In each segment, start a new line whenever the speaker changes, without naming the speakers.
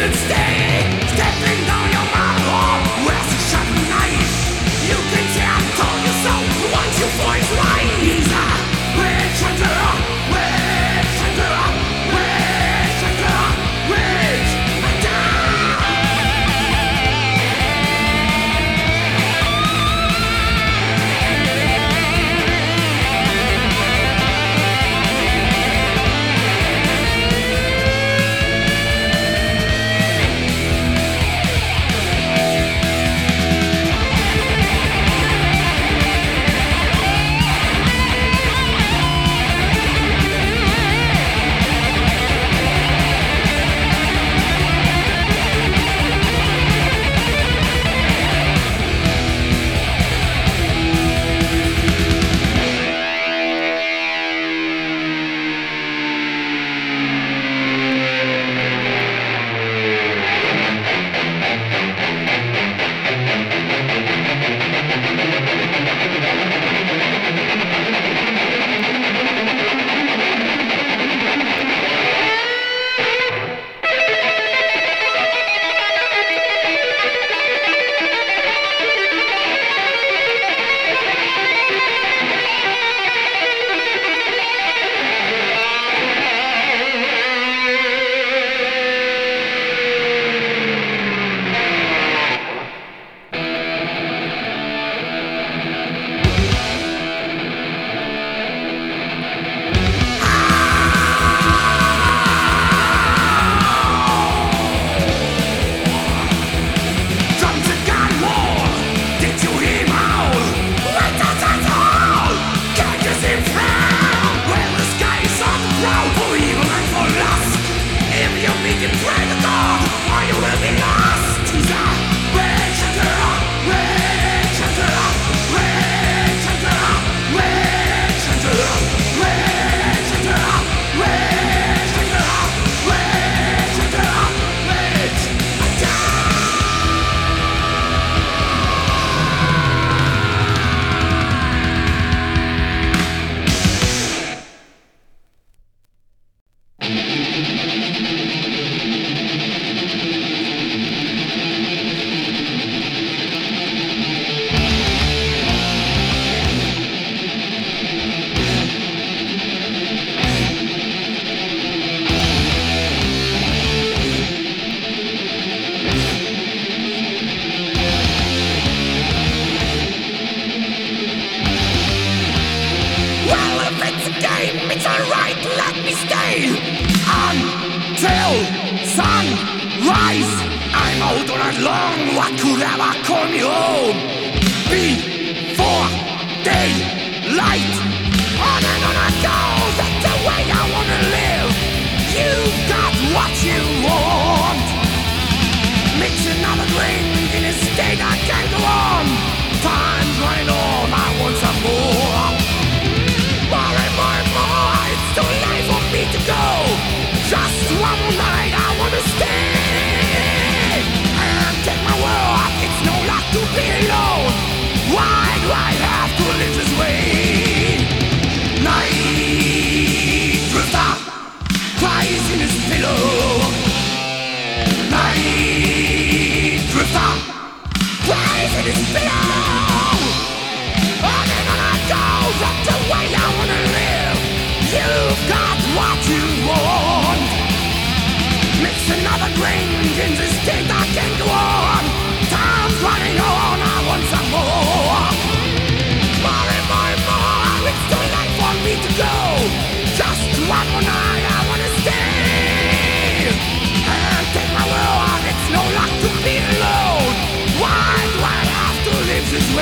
This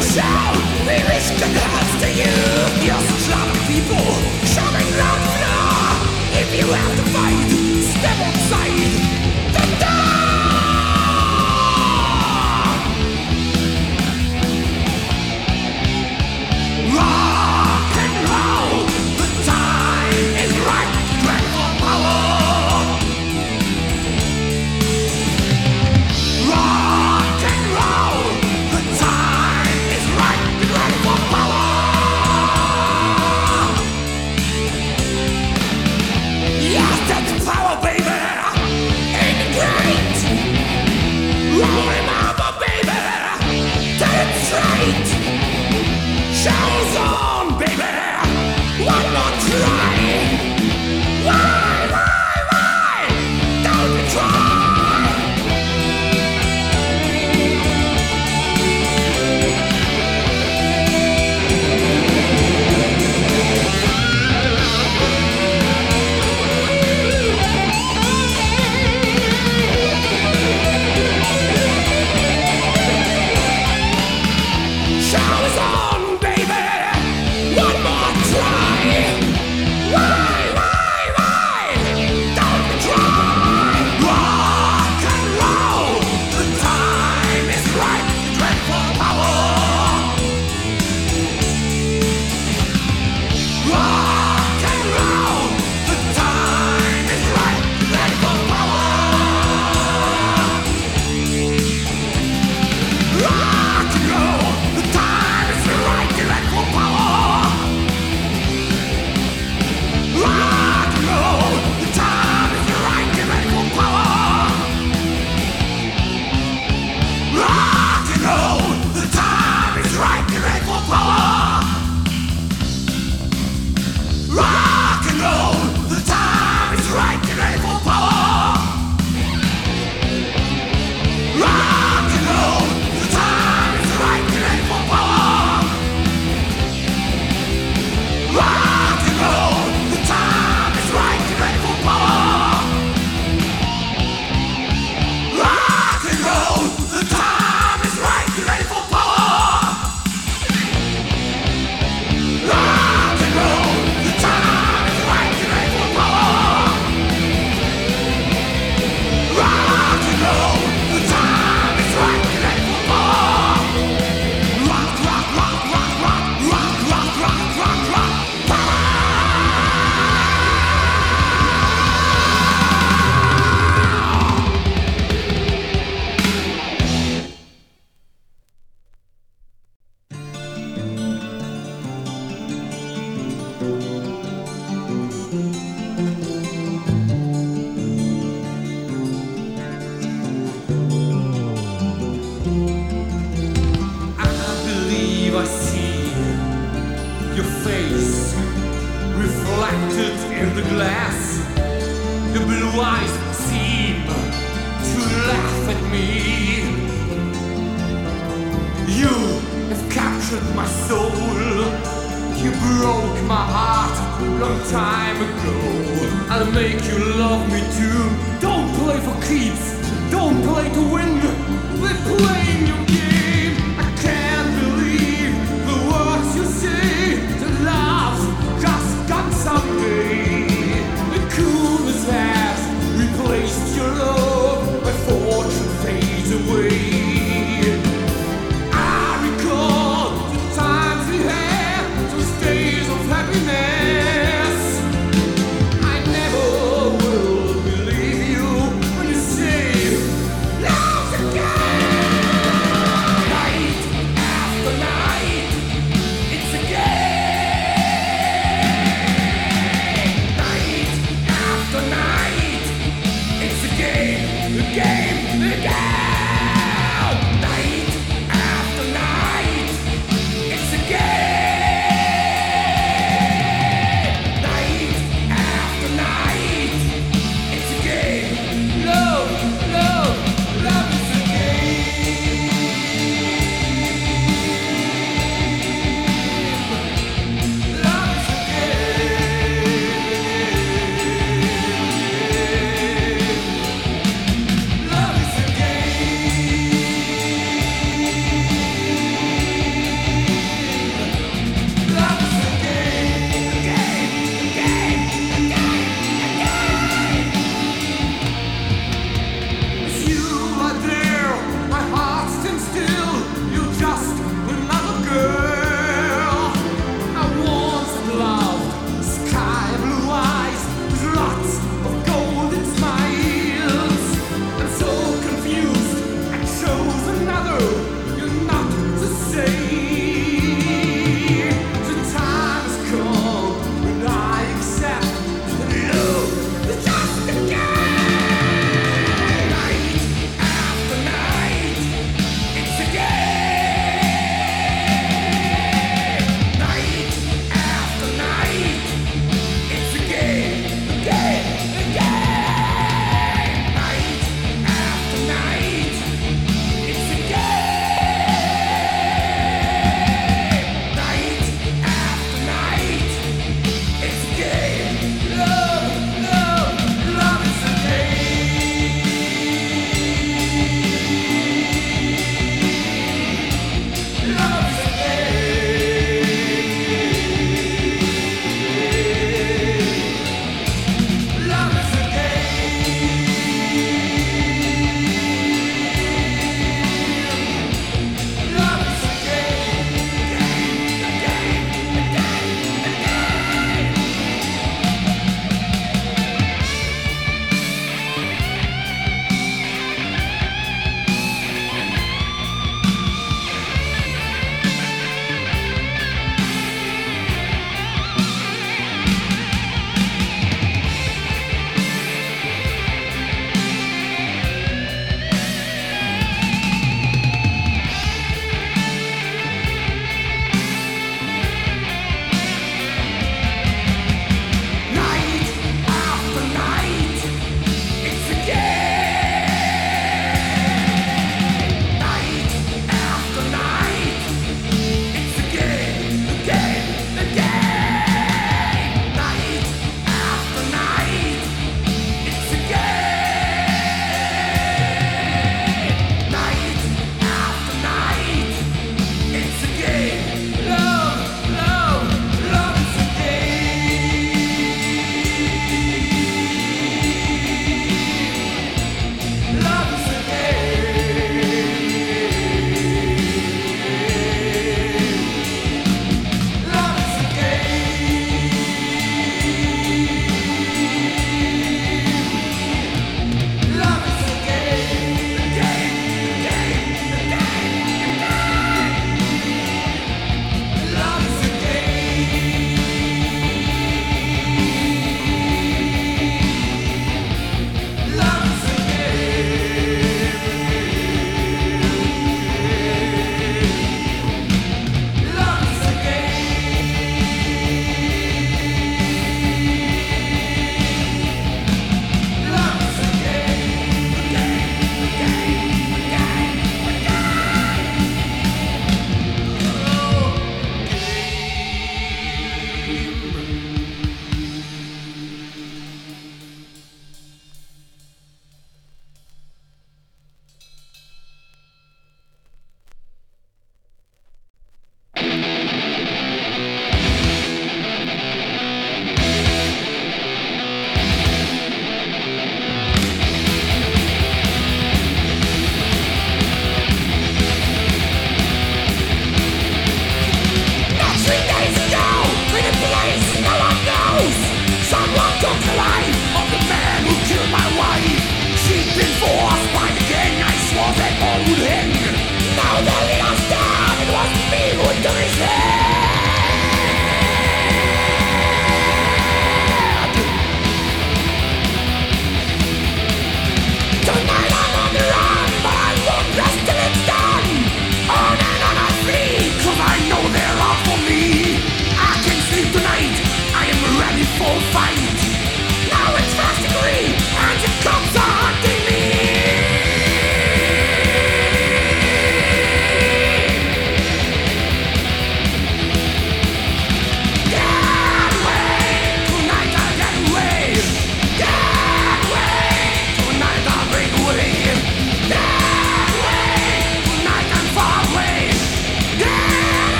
So we risk the hands to you. You're strong people, shouting loud floor. If you have to fight, step outside the door. Rock and roll, the time is right. Drag for power. Rock and roll, the time is right. Drag for power. Yes, that's power, baby. Ain't it great? Roll him over, baby. Tell it straight. Show's on, baby. One more try. Why? Don't you try. Show's on, baby. One more try. Why? Don't you try. Rock and roll. The time is right. Dread for power. Rock and roll. The time is right. Dread for power. Rock and roll. The time is right. Dread for power. Rock and roll. The time is right. Dread for power. Rock and roll. The time is right. Dread for power. Rock and roll. The time is right. Ready for power. Rock and roll. The time is right. Ready for power. Rock and roll. The time is right. Ready for power. Rock and roll. The time is right. Ready for power. Rock and roll. The time is right. Ready for power. Rock and roll. The time is right. Ready for power. Rock, rock, rock, rock, rock, rock, rock, rock, rock, rock, power. I believe I see your face reflected in the glass. The blue eyes seem to laugh at me. You have captured my soul. You broke my heart long time ago. I'll make you love me too. Don't play for keeps. Don't play to win. We're playing your game. I can't believe the words you say. The love's just gone someday. The coolness has replaced your love. My fortune fades away. I recall the times we had, those days of happiness. I never will believe you when you say love's a game. girl I once loved, sky blue eyes with lots of golden smiles. I'm so confused, I chose another. You're not to say. The time has come when I accept that love is just a game. Night after night, it's a game.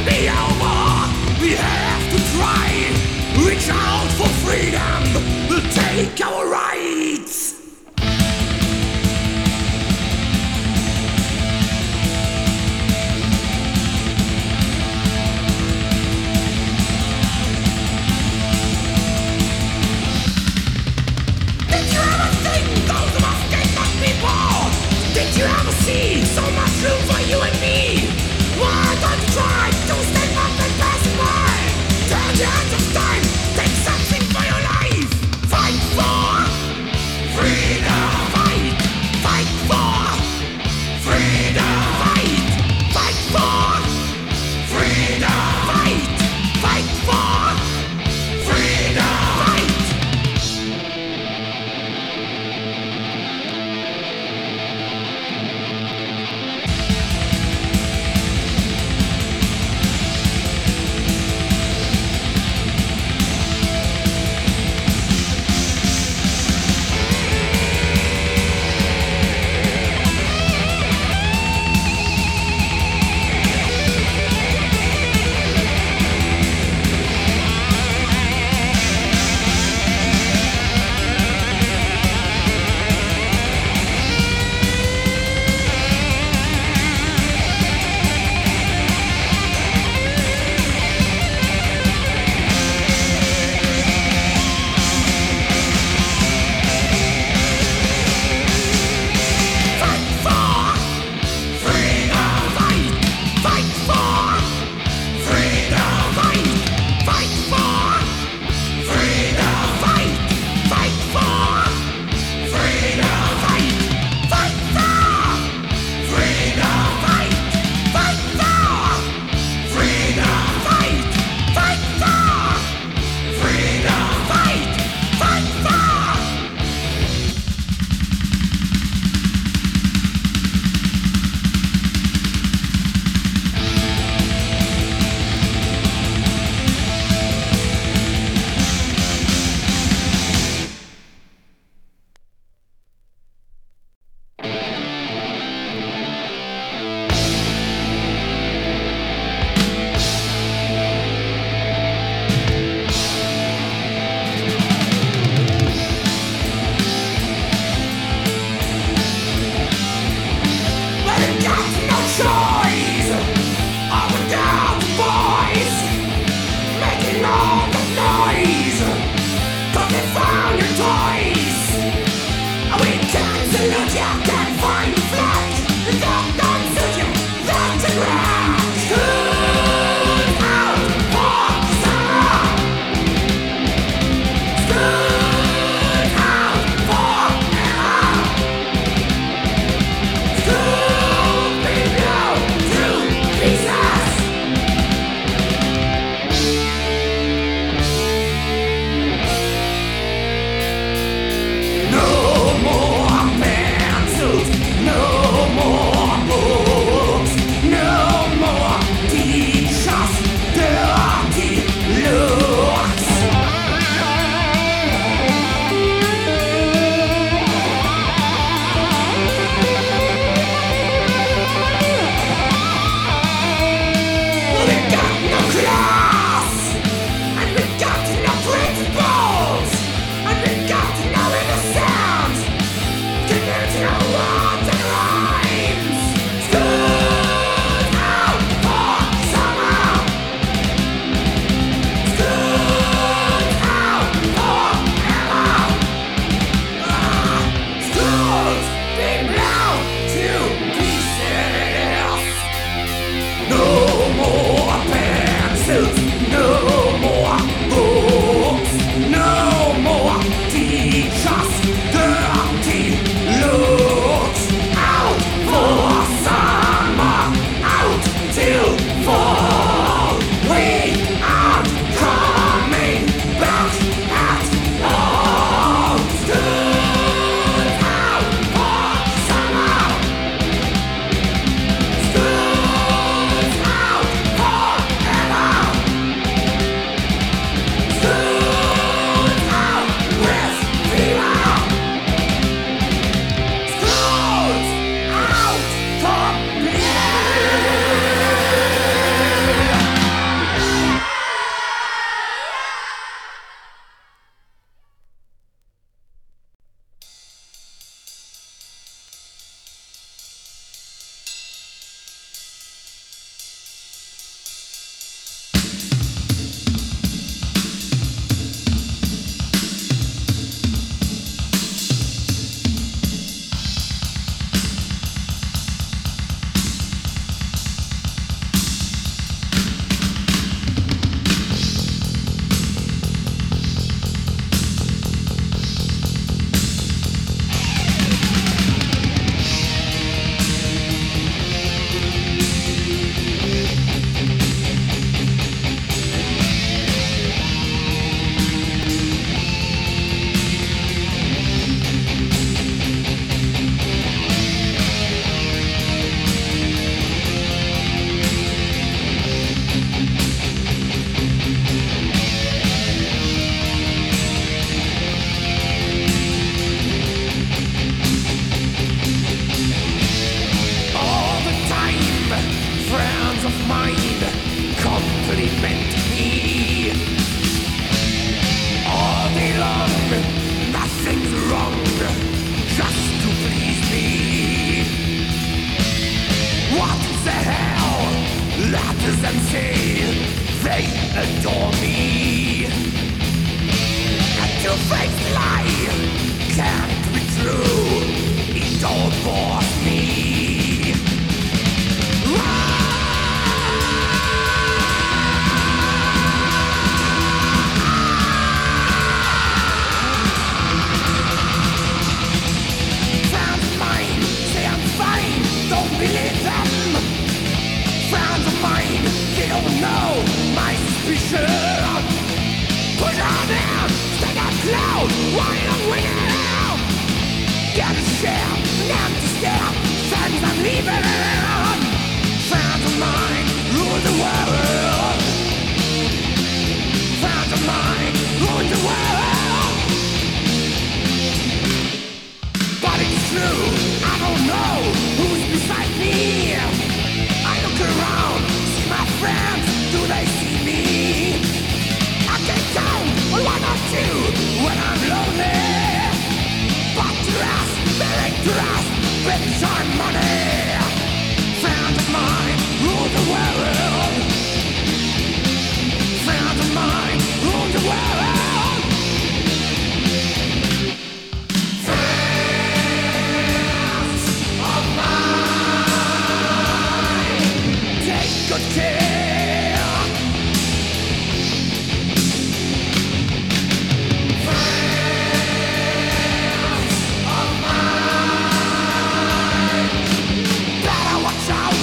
be over. We have to try. Reach out for freedom. We'll take our rights. Did you ever think those of us cannot be born? Did you ever see so much room for you and me? Why don't you try to stand up and pass it by? Turn the hands of time, take something for your life. Fight for freedom. Fight, fight for freedom. Fight, fight for freedom. Fight, fight for freedom. Fight. they adore me. A two-faced lie can't be true. It don't bore me. Friends of mine say I'm fine, don't believe them. Friends of mine, they don't know my suspicion. Push on them, stand up cloud, why I'm winning. Get a share, an empty stare, friends I'm leaving. Friends of mine, rule the world. Friends of mine, rule the world. But it's true, I don't know who's beside me. I look around, see my friends, do they see me? I can count on one or two when I'm lonely. But to us, they're to us, big time money. Friends of mine, rule the world. Friends of mine, rule the world. Friends of mine, take good care. Friends of mine, better watch out.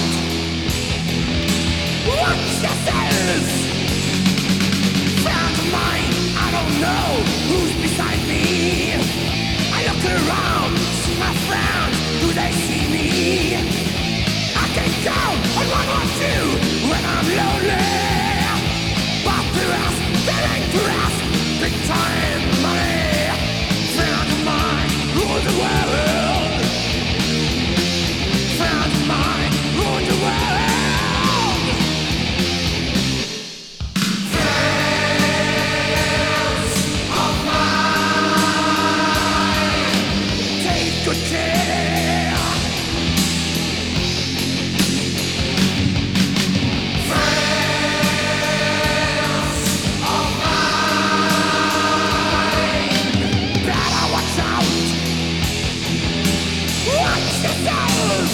Watch yourselves. Friends of mine, I don't know who's beside me. I look around, see my friends, do they see me? I can count on one or two when I'm lonely. But to us, there ain't to us, big time money. Friends of mine, rule the world. Friends of mine, rule the world. Friends of mine, take good care. Friends of mine, better watch out. Watch yourselves.